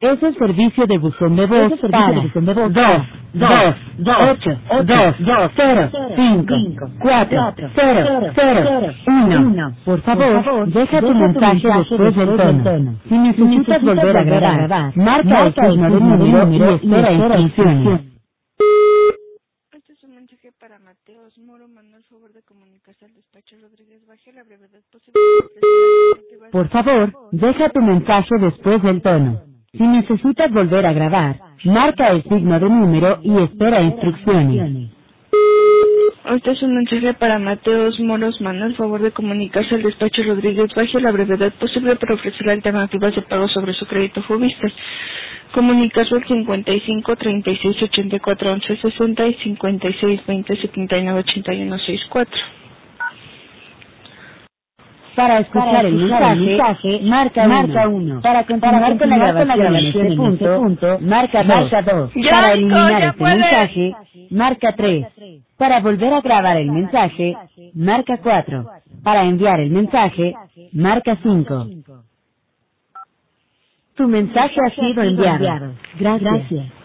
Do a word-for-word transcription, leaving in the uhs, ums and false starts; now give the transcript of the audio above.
Es el servicio de buzón de voz para dos, dos, dos, ocho, dos, dos, cero, cinco, cuatro, cero, cero, uno. Por favor, deja tu mensaje después del tono. Si necesitas volver a grabar, marca el signo de número y espera instrucciones. Este es un mensaje para Mateos Moro. Manda el favor de comunicarse al despacho Rodríguez Baje la brevedad posible. Por favor, deja tu mensaje después del tono. Si necesitas volver a grabar, marca el signo de número y espera instrucciones. Este es un mensaje para Mateos Moros. Manda el favor de comunicarse al despacho Rodríguez Baje la brevedad posible para ofrecer alternativas de pago sobre su crédito Fobistas. Comunicarse al cincuenta y cinco, treinta y seis, ochenta y cuatro, once, sesenta y cincuenta y seis, veinte, setenta y nueve, ochenta y uno, sesenta y cuatro. Para escuchar, Para escuchar el, mensaje, el mensaje, marca, marca uno. Para continuar con la grabación en este punto, punto marca dos. Para eliminar este puede. mensaje, marca tres. Para volver a grabar el mensaje, marca cuatro. Para enviar el mensaje, marca cinco. Tu mensaje ha sido enviado. Gracias. Gracias.